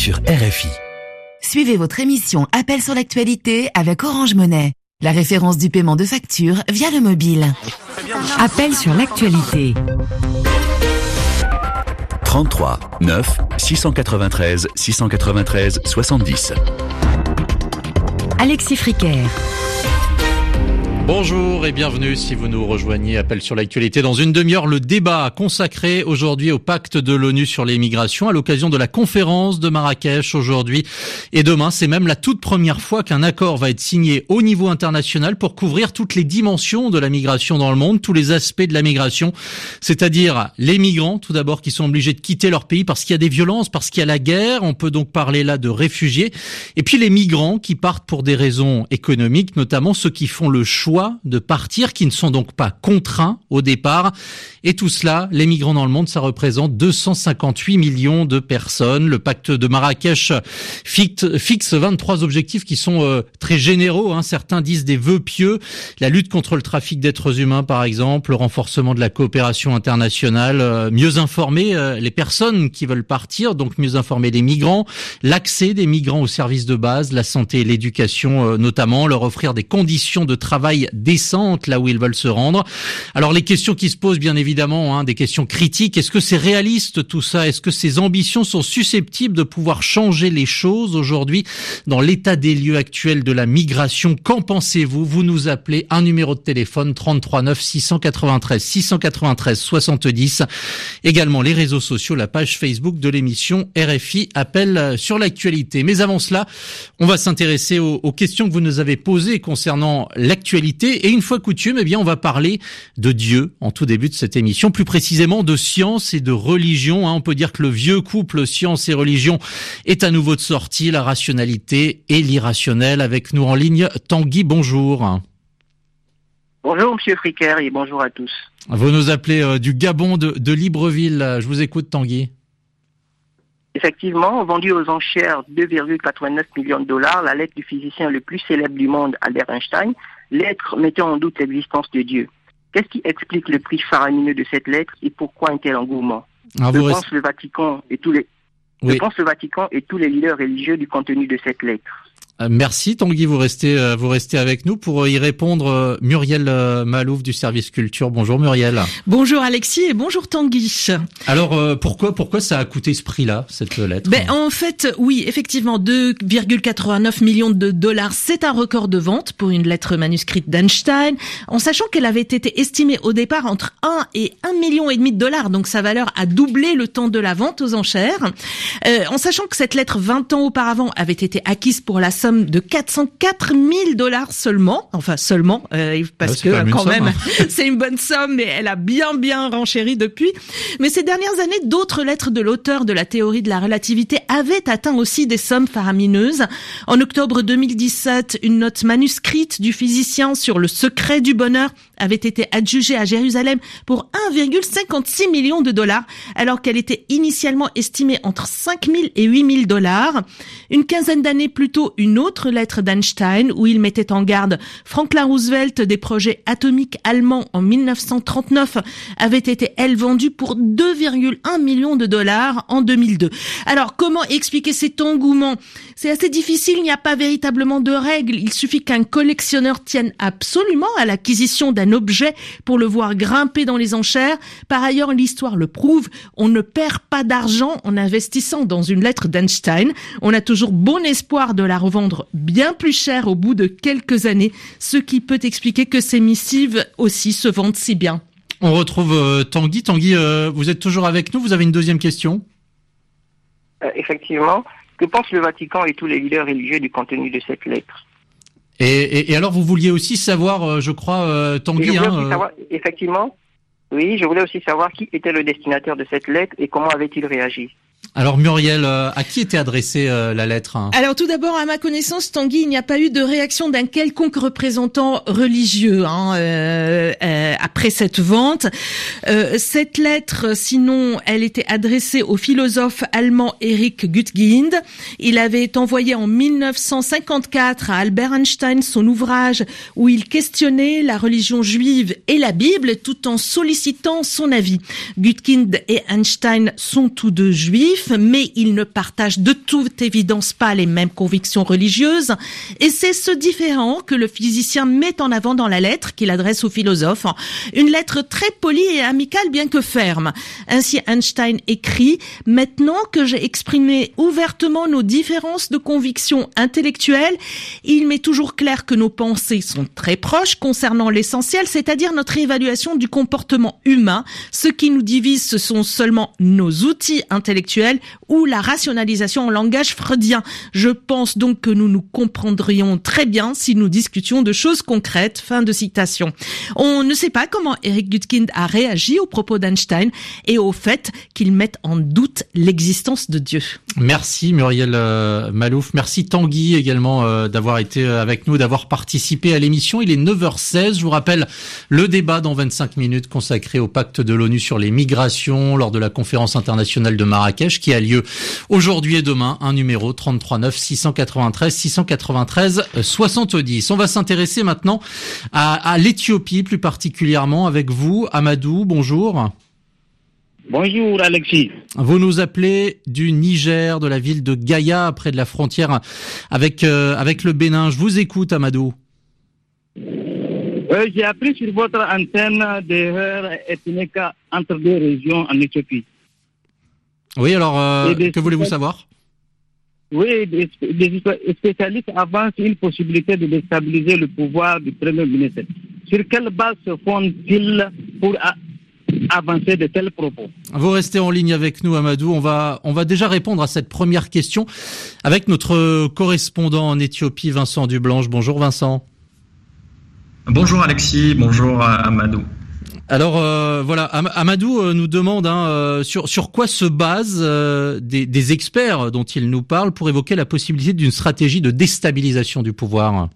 sur RFI. Suivez votre émission Appel sur l'actualité avec Orange Money, la référence du paiement de factures via le mobile. Appel sur l'actualité. 33 9 693 693 70. Alexis Fricker. Bonjour et bienvenue si vous nous rejoignez. Appel sur l'actualité. Dans une demi-heure, le débat consacré aujourd'hui au pacte de l'ONU sur les migrations à l'occasion de la conférence de Marrakech aujourd'hui et demain. C'est même la toute première fois qu'un accord va être signé au niveau international pour couvrir toutes les dimensions de la migration dans le monde, tous les aspects de la migration, c'est-à-dire les migrants tout d'abord qui sont obligés de quitter leur pays parce qu'il y a des violences, parce qu'il y a la guerre. On peut donc parler là de réfugiés. Et puis les migrants qui partent pour des raisons économiques, notamment ceux qui font le choix de partir, qui ne sont donc pas contraints au départ. Et tout cela, les migrants dans le monde, ça représente 258 millions de personnes. Le pacte de Marrakech fixe 23 objectifs qui sont très généraux. Certains disent des vœux pieux. La lutte contre le trafic d'êtres humains, par exemple, le renforcement de la coopération internationale, mieux informer les personnes qui veulent partir, donc mieux informer les migrants, l'accès des migrants aux services de base, la santé et l'éducation notamment, leur offrir des conditions de travail décentes là où ils veulent se rendre. Alors les questions qui se posent bien évidemment, des questions critiques. Est-ce que c'est réaliste tout ça? Est-ce que ces ambitions sont susceptibles de pouvoir changer les choses aujourd'hui dans l'état des lieux actuel de la migration? Qu'en pensez-vous? Vous nous appelez, un numéro de téléphone 33 9 693 693 70. Également les réseaux sociaux, la page Facebook de l'émission RFI Appel sur l'actualité. Mais avant cela, on va s'intéresser aux questions que vous nous avez posées concernant l'actualité. Et une fois coutume, on va parler de Dieu en tout début de cette émission, plus précisément de science et de religion. On peut dire que le vieux couple science et religion est à nouveau de sortie, la rationalité et l'irrationnel. Avec nous en ligne, Tanguy, bonjour. Bonjour Monsieur Fricker et bonjour à tous. Vous nous appelez du Gabon de Libreville. Je vous écoute, Tanguy. Effectivement, vendue aux enchères 2,89 millions de dollars, la lettre du physicien le plus célèbre du monde, Albert Einstein, lettre mettant en doute l'existence de Dieu. Qu'est-ce qui explique le prix faramineux de cette lettre et pourquoi un tel engouement? Je pense le Vatican et tous les leaders religieux du contenu de cette lettre. Merci Tanguy, vous restez avec nous pour y répondre. Muriel Malouf du service culture. Bonjour Muriel. Bonjour Alexis et bonjour Tanguy. Alors pourquoi ça a coûté ce prix-là, cette lettre? En fait, oui, effectivement, 2,89 millions de dollars, c'est un record de vente pour une lettre manuscrite d'Einstein, en sachant qu'elle avait été estimée au départ entre 1 et 1,5 million de dollars, donc sa valeur a doublé le temps de la vente aux enchères. En sachant que cette lettre 20 ans auparavant avait été acquise pour la somme de 404 000 dollars seulement, parce que quand même, c'est une bonne somme, mais elle a bien renchéri depuis. Mais ces dernières années, d'autres lettres de l'auteur de la théorie de la relativité avaient atteint aussi des sommes faramineuses. En octobre 2017, une note manuscrite du physicien sur le secret du bonheur avait été adjugée à Jérusalem pour 1,56 million de dollars, alors qu'elle était initialement estimée entre 5 000 et 8 000 dollars. Une quinzaine d'années plus tôt, une autre lettre d'Einstein où il mettait en garde Franklin Roosevelt des projets atomiques allemands en 1939 avait été, elle, vendue pour 2,1 millions de dollars en 2002. Alors, comment expliquer cet engouement? C'est assez difficile, il n'y a pas véritablement de règles. Il suffit qu'un collectionneur tienne absolument à l'acquisition d'un objet pour le voir grimper dans les enchères. Par ailleurs, l'histoire le prouve, on ne perd pas d'argent en investissant dans une lettre d'Einstein. On a toujours bon espoir de la revendre bien plus cher au bout de quelques années, ce qui peut expliquer que ces missives aussi se vendent si bien. On retrouve Tanguy. Tanguy, vous êtes toujours avec nous? Vous avez une deuxième question? Effectivement. Que pense le Vatican et tous les leaders religieux du contenu de cette lettre? Et alors, vous vouliez aussi savoir, je crois, Tanguy... Effectivement, oui, je voulais aussi savoir qui était le destinataire de cette lettre et comment avait-il réagi. Alors Muriel, à qui était adressée la lettre? Alors tout d'abord, à ma connaissance, Tanguy, il n'y a pas eu de réaction d'un quelconque représentant religieux après cette vente. Cette lettre, sinon, elle était adressée au philosophe allemand Erich Gutkind. Il avait envoyé en 1954 à Albert Einstein son ouvrage où il questionnait la religion juive et la Bible tout en sollicitant son avis. Gutkind et Einstein sont tous deux juifs. juifs, mais ils ne partagent de toute évidence pas les mêmes convictions religieuses. Et c'est ce différend que le physicien met en avant dans la lettre qu'il adresse au philosophe. Une lettre très polie et amicale, bien que ferme. Ainsi, Einstein écrit « Maintenant que j'ai exprimé ouvertement nos différences de convictions intellectuelles, il m'est toujours clair que nos pensées sont très proches concernant l'essentiel, c'est-à-dire notre évaluation du comportement humain. Ce qui nous divise, ce sont seulement nos outils intellectuels ou la rationalisation en langage freudien. Je pense donc que nous nous comprendrions très bien si nous discutions de choses concrètes. » Fin de citation. On ne sait pas comment Eric Gutkind a réagi aux propos d'Einstein et au fait qu'il mette en doute l'existence de Dieu. Merci Muriel Malouf. Merci Tanguy également d'avoir été avec nous, d'avoir participé à l'émission. Il est 9h16. Je vous rappelle le débat dans 25 minutes consacré au pacte de l'ONU sur les migrations lors de la conférence internationale de Marrakech qui a lieu aujourd'hui et demain. Un numéro 33 9 693 693 70. On va s'intéresser maintenant à l'Éthiopie plus particulièrement avec vous. Amadou, bonjour. Bonjour Alexis. Vous nous appelez du Niger, de la ville de Gaïa, près de la frontière avec le Bénin. Je vous écoute Amadou. J'ai appris sur votre antenne des erreurs ethniques entre deux régions en Éthiopie. Oui, alors que voulez-vous savoir ? Oui, des spécialistes avancent une possibilité de déstabiliser le pouvoir du Premier ministre. Sur quelle base se fondent-ils pour avancer de tels propos? Vous restez en ligne avec nous, Amadou. On va déjà répondre à cette première question avec notre correspondant en Éthiopie, Vincent Dublanche. Bonjour Vincent. Bonjour Alexis, bonjour Amadou. Alors voilà, Amadou nous demande sur quoi se basent des experts dont il nous parle pour évoquer la possibilité d'une stratégie de déstabilisation du pouvoir.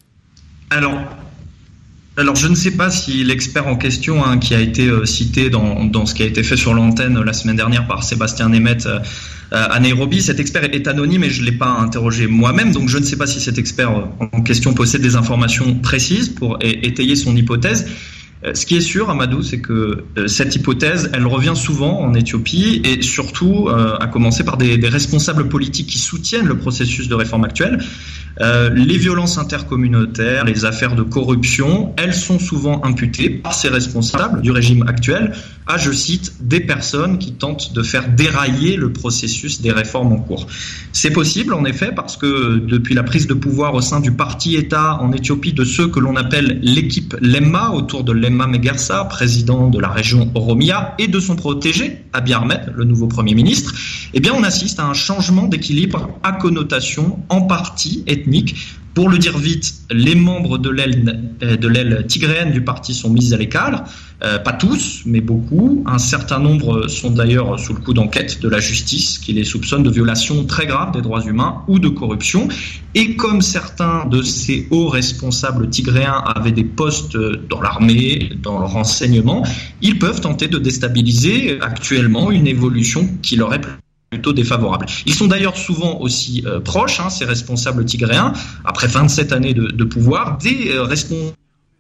Alors je ne sais pas si l'expert en question qui a été cité dans ce qui a été fait sur l'antenne la semaine dernière par Sébastien Nemeth à Nairobi, cet expert est anonyme et je ne l'ai pas interrogé moi-même, donc je ne sais pas si cet expert en question possède des informations précises pour étayer son hypothèse. Ce qui est sûr, Amadou, c'est que cette hypothèse, elle revient souvent en Éthiopie et surtout à commencer par des responsables politiques qui soutiennent le processus de réforme actuel. Les violences intercommunautaires, les affaires de corruption, elles sont souvent imputées par ces responsables du régime actuel à, je cite, des personnes qui tentent de faire dérailler le processus des réformes en cours. C'est possible, en effet, parce que depuis la prise de pouvoir au sein du parti-État en Éthiopie de ceux que l'on appelle l'équipe Lemma, autour de Lemma Megersa, président de la région Oromia, et de son protégé, Abiy Ahmed, le nouveau Premier ministre, eh bien on assiste à un changement d'équilibre à connotation en partie ethnique. Pour le dire vite, les membres de l'aile tigréenne du parti sont mis à l'écart. Pas tous, mais beaucoup. Un certain nombre sont d'ailleurs sous le coup d'enquête de la justice qui les soupçonne de violations très graves des droits humains ou de corruption. Et comme certains de ces hauts responsables tigréens avaient des postes dans l'armée, dans le renseignement, ils peuvent tenter de déstabiliser actuellement une évolution qui leur est plutôt défavorables. Ils sont d'ailleurs souvent aussi proches, ces responsables tigréens, après 27 années de pouvoir, des responsables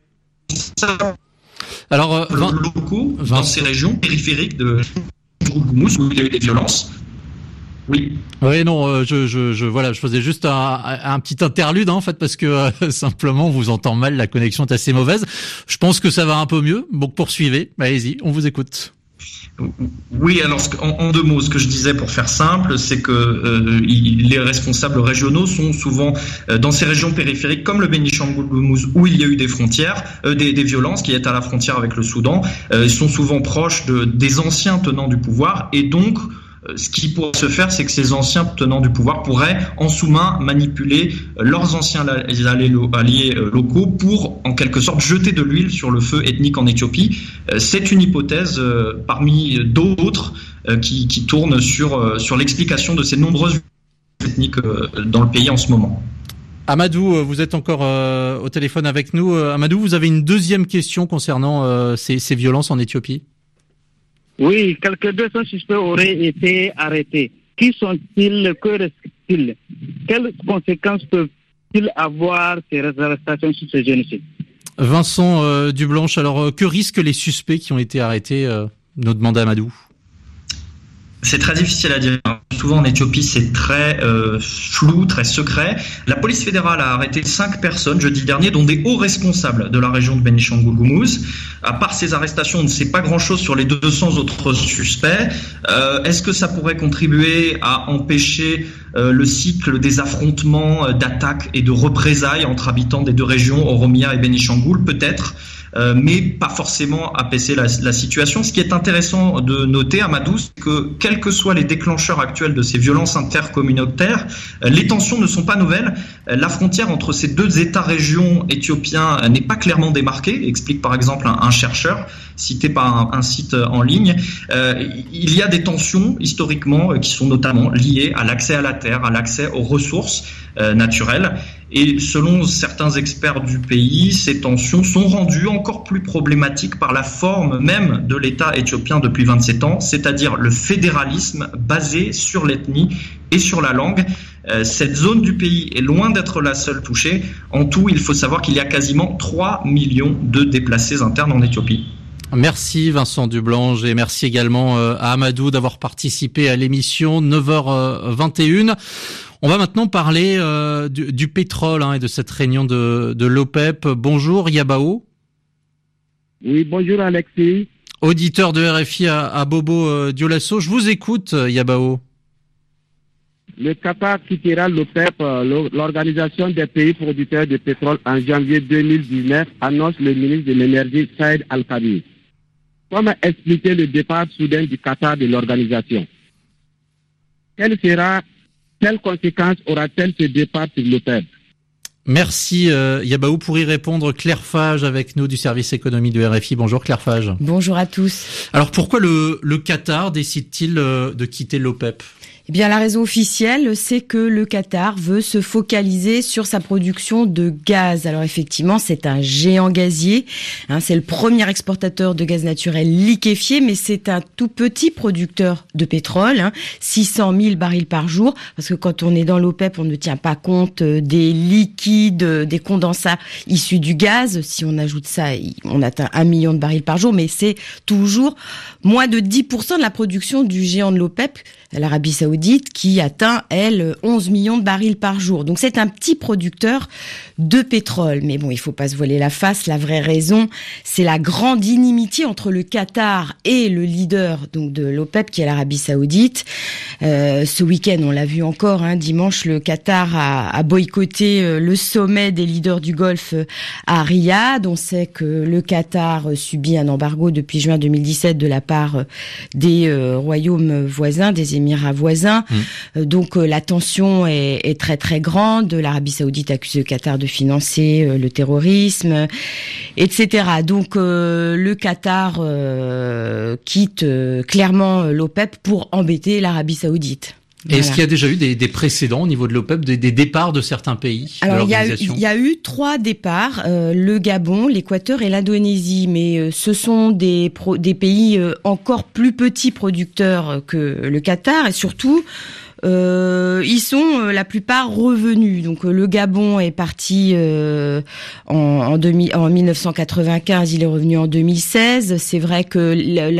locaux dans ces régions périphériques de Goumous où il y a eu des violences. Oui. Oui, non, je faisais juste un petit interlude en fait parce que simplement on vous entend mal, la connexion est assez mauvaise. Je pense que ça va un peu mieux. Donc poursuivez, allez-y, on vous écoute. Oui, alors en deux mots, ce que je disais pour faire simple, c'est que les responsables régionaux sont souvent dans ces régions périphériques comme le Bénichangul-Gumuz où il y a eu des frontières, des violences qui est à la frontière avec le Soudan. Ils sont souvent proches des anciens tenants du pouvoir et donc ce qui pourrait se faire, c'est que ces anciens tenants du pouvoir pourraient en sous-main manipuler leurs anciens alliés locaux pour en quelque sorte jeter de l'huile sur le feu ethnique en Éthiopie. C'est une hypothèse parmi d'autres qui tourne sur l'explication de ces nombreuses ethniques dans le pays en ce moment. Amadou, vous êtes encore au téléphone avec nous. Amadou, vous avez une deuxième question concernant ces violences en Éthiopie? Oui, quelques 200 suspects auraient été arrêtés. Qui sont-ils? Que risquent-ils? Quelles conséquences peuvent-ils avoir ces arrestations sur ce génocide? Vincent Dublanche, alors que risquent les suspects qui ont été arrêtés, nous demande Amadou? C'est très difficile à dire. Souvent en Éthiopie, c'est très flou, très secret. La police fédérale a arrêté 5 personnes jeudi dernier, dont des hauts responsables de la région de Benishangul-Gumuz. À part ces arrestations, on ne sait pas grand-chose sur les 200 autres suspects. Est-ce que ça pourrait contribuer à empêcher le cycle des affrontements, d'attaques et de représailles entre habitants des deux régions, Oromia et Benishangul? Peut-être. Mais pas forcément apaiser la situation. Ce qui est intéressant de noter, Amadou, c'est que quels que soient les déclencheurs actuels de ces violences intercommunautaires, les tensions ne sont pas nouvelles. La frontière entre ces deux États-régions éthiopiens n'est pas clairement démarquée, explique par exemple un chercheur cité par un site en ligne. Il y a des tensions historiquement qui sont notamment liées à l'accès à la terre, à l'accès aux ressources naturelles. Et selon certains experts du pays, ces tensions sont rendues encore plus problématiques par la forme même de l'État éthiopien depuis 27 ans, c'est-à-dire le fédéralisme basé sur l'ethnie et sur la langue. Cette zone du pays est loin d'être la seule touchée. En tout, il faut savoir qu'il y a quasiment 3 millions de déplacés internes en Éthiopie. Merci Vincent Dublange et merci également à Amadou d'avoir participé à l'émission 9h21. On va maintenant parler du pétrole et de cette réunion de l'OPEP. Bonjour Yabao. Oui, bonjour Alexis. Auditeur de RFI à Bobo Dioulasso. Je vous écoute Yabao. Le Qatar quittera l'OPEP, l'Organisation des pays producteurs de pétrole, en janvier 2019, annonce le ministre de l'Énergie Saïd Al-Khabi. Comment expliquer le départ soudain du Qatar de l'organisation? Quelles conséquences aura-t-elle ce départ sur l'OPEP? Merci Yabao. Pour y répondre, Claire Fage avec nous du service économie de RFI. Bonjour Claire Fage. Bonjour à tous. Alors pourquoi le Qatar décide-t-il de quitter l'OPEP? Eh bien, la raison officielle, c'est que le Qatar veut se focaliser sur sa production de gaz. Alors effectivement, c'est un géant gazier. C'est le premier exportateur de gaz naturel liquéfié, mais c'est un tout petit producteur de pétrole, 600 000 barils par jour. Parce que quand on est dans l'OPEP, on ne tient pas compte des liquides, des condensats issus du gaz. Si on ajoute ça, on atteint 1 million de barils par jour, mais c'est toujours moins de 10% de la production du géant de l'OPEP, l'Arabie Saoudite, qui atteint, elle, 11 millions de barils par jour. Donc c'est un petit producteur de pétrole. Mais bon, il faut pas se voiler la face. La vraie raison, c'est la grande inimitié entre le Qatar et le leader donc de l'OPEP, qui est l'Arabie Saoudite. Ce week-end, on l'a vu encore, dimanche, le Qatar a boycotté le sommet des leaders du Golfe à Riyad. On sait que le Qatar subit un embargo depuis juin 2017 de la part des royaumes voisins, des Émirats voisins. Donc la tension est très très grande. L'Arabie Saoudite accuse le Qatar de financer le terrorisme, etc. Donc le Qatar quitte clairement l'OPEP pour embêter l'Arabie Saoudite. Et est-ce qu'il y a déjà eu des précédents au niveau de l'OPEP, des départs de certains pays de l'organisation? Il y a eu 3 départs, le Gabon, l'Équateur et l'Indonésie, mais ce sont des pays encore plus petits producteurs que le Qatar, et surtout ils sont la plupart revenus. Donc le Gabon est parti en 1995, il est revenu en 2016. C'est vrai que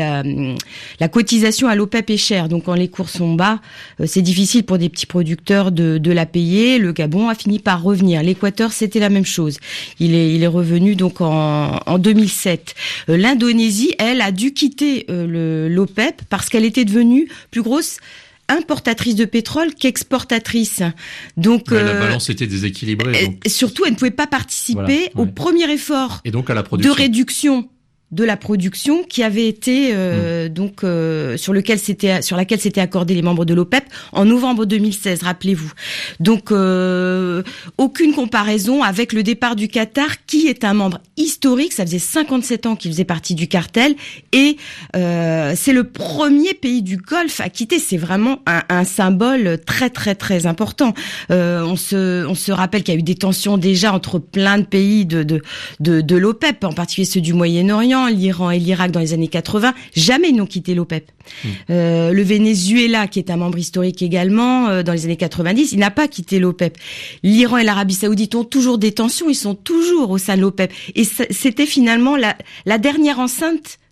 la cotisation à l'OPEP est chère, donc quand les cours sont bas, c'est difficile pour des petits producteurs de la payer. Le Gabon a fini par revenir. L'Équateur, c'était la même chose. Il est revenu donc en 2007. L'Indonésie, elle, a dû quitter l'OPEP parce qu'elle était devenue plus grosse importatrice de pétrole qu'exportatrice. Donc la balance était déséquilibrée. Donc... Surtout, elle ne pouvait pas participer au premier effort et donc à la de réduction de la production qui avait été sur laquelle s'étaient accordés les membres de l'OPEP en novembre 2016, rappelez-vous. Donc aucune comparaison avec le départ du Qatar, qui est un membre historique. Ça faisait 57 ans qu'il faisait partie du cartel, et c'est le premier pays du Golfe à quitter. C'est vraiment un symbole très très très important. On se rappelle qu'il y a eu des tensions déjà entre plein de pays de l'OPEP, en particulier ceux du Moyen-Orient, l'Iran et l'Irak dans les années 80. Jamais ils n'ont quitté l'OPEP. Le Venezuela, qui est un membre historique également, dans les années 90, il n'a pas quitté l'OPEP. L'Iran et l'Arabie Saoudite ont toujours des tensions, ils sont toujours au sein de l'OPEP. Et c'était finalement la dernière enceinte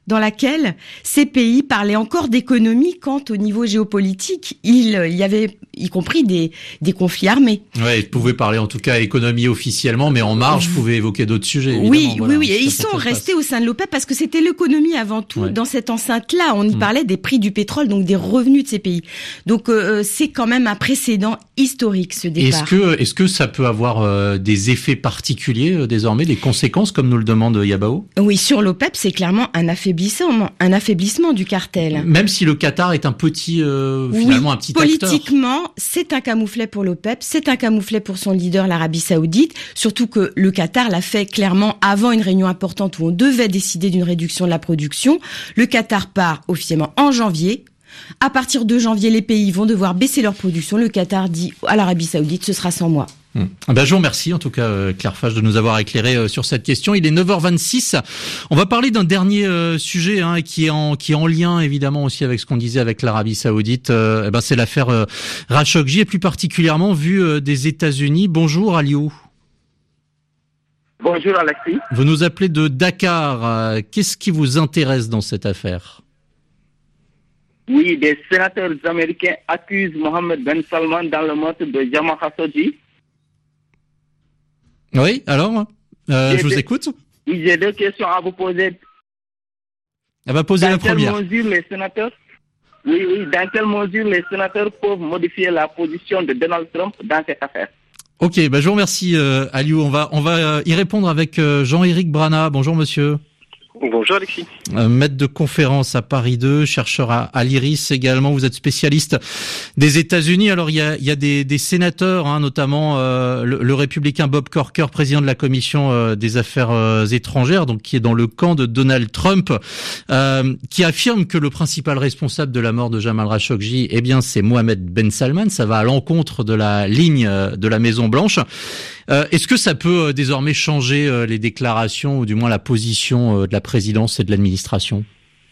dans laquelle ces pays parlaient encore d'économie quand au niveau géopolitique, il y avait y compris des conflits armés. Ouais, ils pouvaient parler en tout cas économie officiellement, mais en marge, pouvaient évoquer d'autres sujets. Oui. Et ils sont restés au sein de l'OPEP parce que c'était l'économie avant tout. Dans cette enceinte-là, on y parlait des prix du pétrole, donc des revenus de ces pays. Donc c'est quand même un précédent historique, ce départ. Est-ce que ça peut avoir des effets particuliers désormais, des conséquences comme nous le demande Yabao? Oui, sur l'OPEP, c'est clairement un affaiblissement du cartel. Même si le Qatar est un petit, finalement un petit acteur. Politiquement, c'est un camouflet pour l'OPEP, c'est un camouflet pour son leader, l'Arabie Saoudite. Surtout que le Qatar l'a fait clairement avant une réunion importante où on devait décider d'une réduction de la production. Le Qatar part officiellement en janvier. À partir de janvier, les pays vont devoir baisser leur production. Le Qatar dit à l'Arabie Saoudite, ce sera 100 mois. Je vous remercie en tout cas Claire Fage de nous avoir éclairé sur cette question. Il est 9h26. On va parler d'un dernier sujet qui est en lien évidemment aussi avec ce qu'on disait avec l'Arabie Saoudite. C'est l'affaire Khashoggi et plus particulièrement vue des États-Unis. Bonjour Aliou. Bonjour Alexis. Vous nous appelez de Dakar. Qu'est-ce qui vous intéresse dans cette affaire? Oui, des sénateurs américains accusent Mohammed Ben Salman dans le meurtre de Jamal Khashoggi. Oui, alors, je vous écoute. Oui, j'ai deux questions à vous poser. Elle va poser la première. Dans quelle mesure les sénateurs peuvent modifier la position de Donald Trump dans cette affaire? Ok, je vous remercie Aliou. On va y répondre avec Jean-Éric Brana. Bonjour monsieur. Bonjour Alexis. Maître de conférence à Paris 2, chercheur à l'IRIS également. Vous êtes spécialiste des États-Unis. Alors il y a des sénateurs, notamment le républicain Bob Corker, président de la commission des affaires étrangères, donc qui est dans le camp de Donald Trump, qui affirme que le principal responsable de la mort de Jamal Khashoggi, c'est Mohammed Ben Salman. Ça va à l'encontre de la ligne de la Maison Blanche. Est-ce que ça peut désormais changer les déclarations ou du moins la position de la présidence et de l'administration?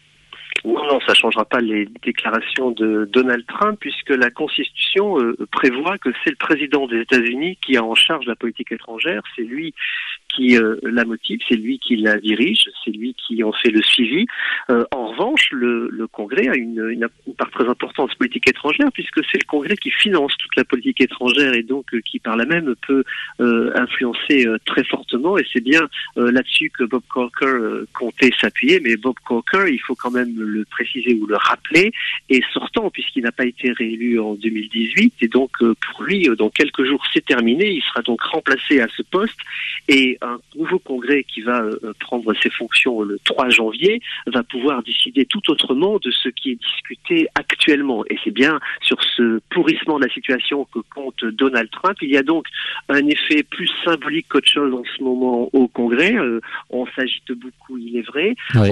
Non, ça changera pas les déclarations de Donald Trump puisque la Constitution prévoit que c'est le président des États-Unis qui a en charge la politique étrangère, c'est lui qui la motive, c'est lui qui la dirige, c'est lui qui en fait le suivi. En revanche, le Congrès a une part très importante de politique étrangère puisque c'est le Congrès qui finance toute la politique étrangère et donc qui par là même peut influencer très fortement et c'est bien là-dessus que Bob Corker comptait s'appuyer, mais Bob Corker, il faut quand même le préciser ou le rappeler, est sortant puisqu'il n'a pas été réélu en 2018 et donc pour lui, dans quelques jours c'est terminé, il sera donc remplacé à ce poste et un nouveau congrès qui va prendre ses fonctions le 3 janvier va pouvoir décider tout autrement de ce qui est discuté actuellement. Et c'est bien sur ce pourrissement de la situation que compte Donald Trump. Il y a donc un effet plus symbolique qu'autre chose en ce moment au congrès. On s'agite beaucoup, il est vrai. Oui.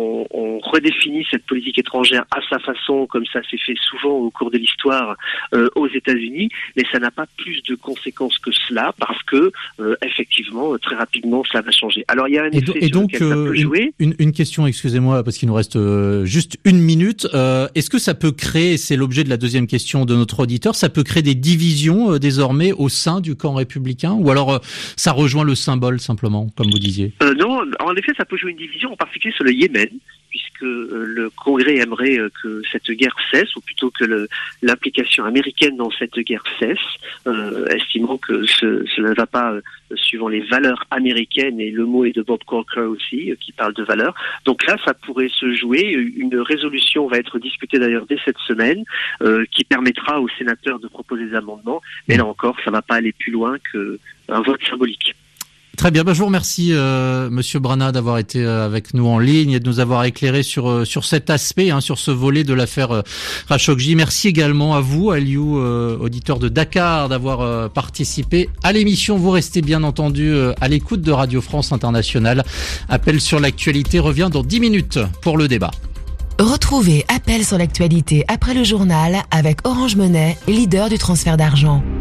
On redéfinit cette politique étrangère à sa façon, comme ça s'est fait souvent au cours de l'histoire aux États-Unis, mais ça n'a pas plus de conséquences que cela parce que effectivement très rapidement ça va changer. Alors il y a un effet sur lequel ça peut jouer. Une question, excusez-moi, parce qu'il nous reste juste une minute. Est-ce que ça peut créer, c'est l'objet de la deuxième question de notre auditeur, ça peut créer des divisions désormais au sein du camp républicain, ou alors ça rejoint le symbole simplement, comme vous disiez? Non, en effet ça peut jouer une division, en particulier sur le Yémen, puisque le Congrès aimerait que cette guerre cesse, ou plutôt que l'implication américaine dans cette guerre cesse, estimant que cela ne va pas suivant les valeurs américaines, et le mot est de Bob Corker aussi, qui parle de valeurs. Donc là, ça pourrait se jouer. Une résolution va être discutée d'ailleurs dès cette semaine, qui permettra aux sénateurs de proposer des amendements, mais là encore, ça ne va pas aller plus loin qu'un vote symbolique. Très bien, je vous remercie Monsieur Brana d'avoir été avec nous en ligne et de nous avoir éclairé sur cet aspect, sur ce volet de l'affaire Khashoggi. Merci également à vous, Aliou, auditeur de Dakar, d'avoir participé à l'émission. Vous restez bien entendu à l'écoute de Radio France Internationale. Appel sur l'actualité revient dans 10 minutes pour le débat. Retrouvez Appel sur l'actualité après le journal avec Orange Money, leader du transfert d'argent.